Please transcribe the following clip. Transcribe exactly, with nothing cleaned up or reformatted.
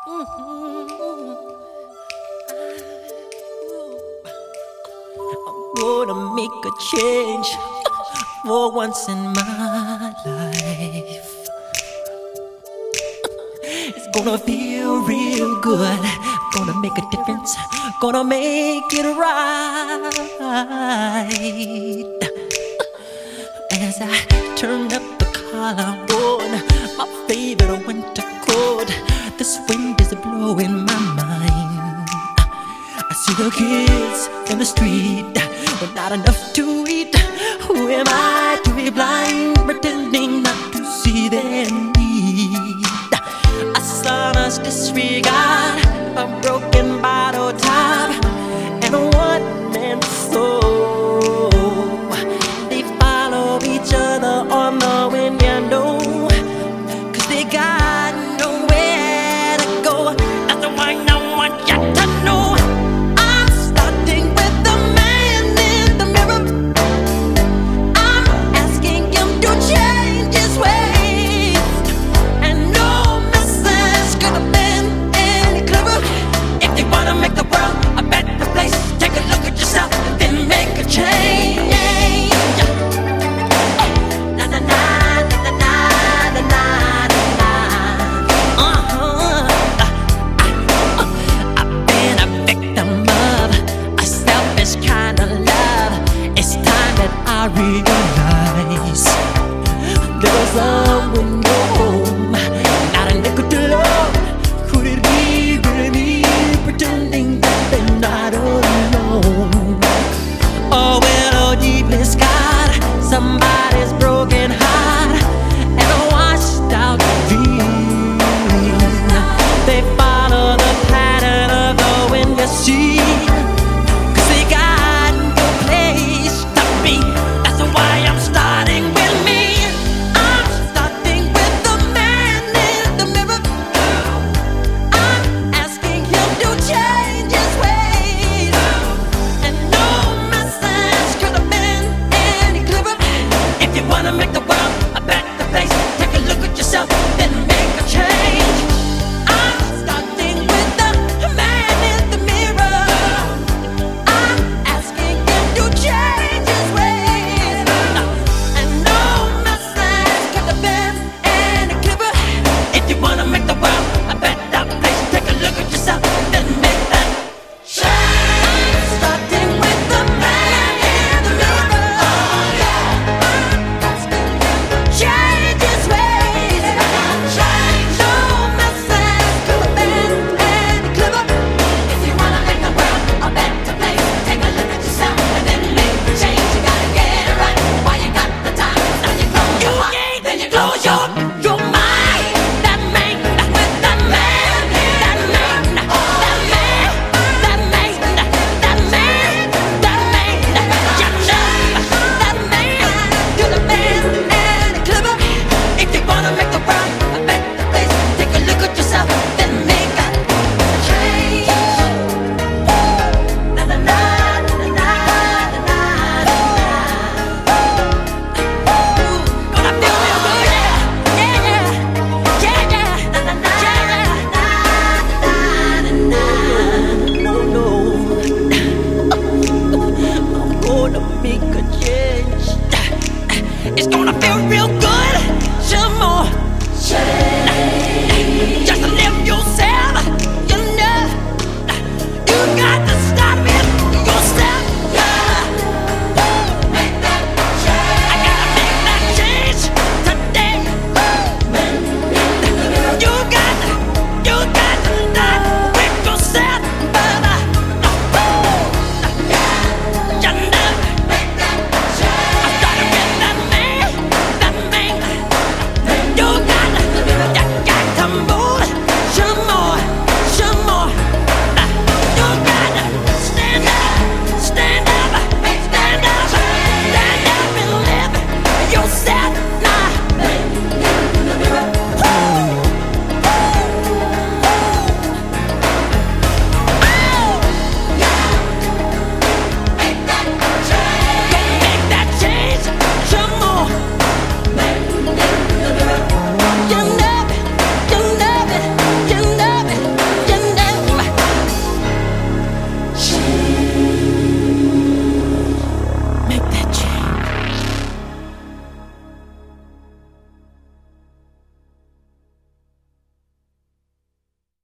Gonna make a change for once in my life. It's gonna feel real good. Gonna make a difference. Gonna make it right. As I turn up the collar on my favorite winter coat, this wind is blowing my mind. I see the kids in the street with not enough to eat. Who am I to be blind, pretending not to see their need? A son's disregard, a broken bottle top, and a one-man soul. They follow each other on the wind, you know, 'cause they got nowhere to go. That's the one I want you to know. I'm starting with the man in the mirror. I'm asking him to change his ways, and no message could have been any clearer. If you wanna make the world a better place, take a look at yourself and then make a change. Na na na na na na na na. Uh-huh. I've been a victim of a selfish kind of love. It's time that I realize there was someone no home, not a nickel to love. Could it be really me pretending that they're not alone? Oh well, oh deeply scarred, somebody's broken heart and a washed out dream. They follow the pattern of the wind, you see, 'cause they got no place to be. That's why I'm starting with me. I'm starting with the man in the mirror. I'm asking him to change his ways, and no message could have been any clearer. If you wanna make the world a better place, take a look at yourself, then make a change. I'm starting with the man in the mirror. I'm asking him to change his ways, and no message could have been any clearer. If you wanna make the world a better place, take a look at yourself, then make that change. I'm starting with the man in the mirror. I'm asking him to change his ways. No message could have been any clearer. If you wanna make the world a better place, take a look at yourself and then make the change. You gotta get it right while you got the time. Now you close your heart, then you close your your mind. That man, with that man, that man, that man, that man, that man, that man, you know that man could have been any clearer. If you wanna make the world a better place, take a look at yourself, then make a change. Na na na na na na na. Gonna feel real good, yeah, yeah, yeah, yeah, yeah. Na na na na na na. No, no, I'm gonna make a change. It's gonna feel real good. Some more change.